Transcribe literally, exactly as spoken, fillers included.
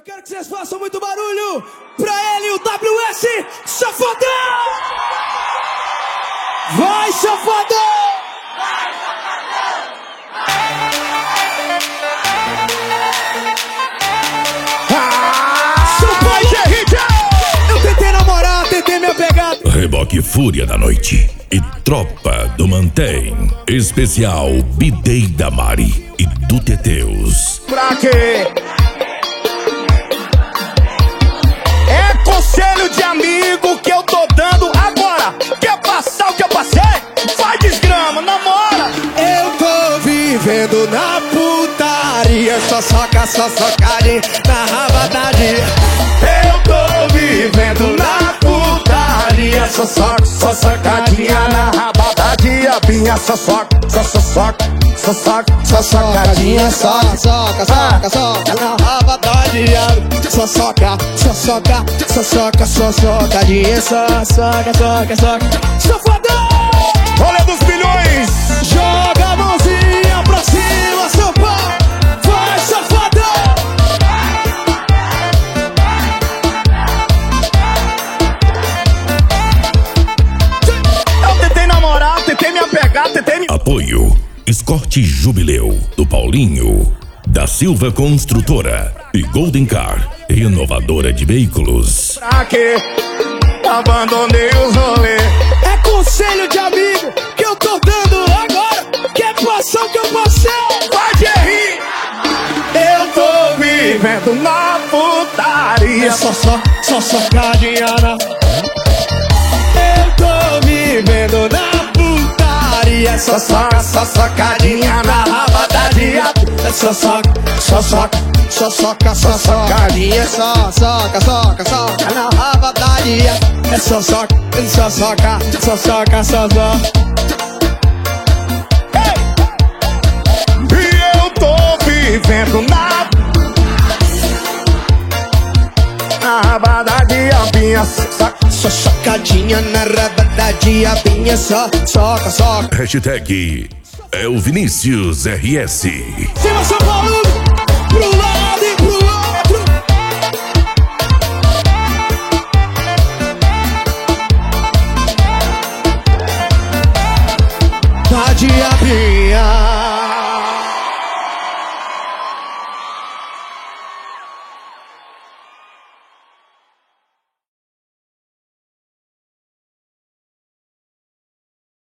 quero que vocês façam muito barulho pra ele, o W S Safadão! Vai, Safadão! Vai, Safadão! Eu tentei namorar, tentei me apegar. Reboque Fúria da Noite e Tropa do Mantém. Especial Bidei da Mari e do Teteus. Pra quê? É conselho de amigo que eu tô dando agora. Quer passar o que eu passei? Vai desgrama, namora. Eu tô vivendo na putaria, só soca, só socadinha na rabadadinha. Eu tô vivendo na putaria, só soca, só socadinha na rabadadinha. Pinha, só soca, só só soca, só soca, só socadinha, só soca, soca, soca na rabadadinha. Só soca, só soca, só soca, só socadinha, só soca, soca, soca. Safadão! Rolê dos milhões! Joga a mãozinha pra cima, seu pau! Vai, Safadão! Eu tentei namorar, tentei me apegar, tentei me... Apoio Escorte Jubileu do Paulinho, da Silva Construtora e Golden Car, renovadora de veículos. Pra quê? Abandonei os rolês. É conselho de amigo que eu tô dando agora. Quer passar o que eu passei? Vai, Jerry! Eu tô vivendo na putaria. É só, só, só socadinha na... Eu tô vivendo na putaria. Só soca, só socadinha na rabadadinha. É só soca, só soca, só soca, só socadinha. Só soca, soca, soca na rabadadinha. É só soca, só soca, só soca, só soca. E eu tô vivendo na... Na rabadadinha, pinha, soca. Só socadinha na rabadadinha, pinha, só soca, soca. Hashtag é o Vinícius R S. Cima São Paulo, pro lado e pro outro. Tá de apinha.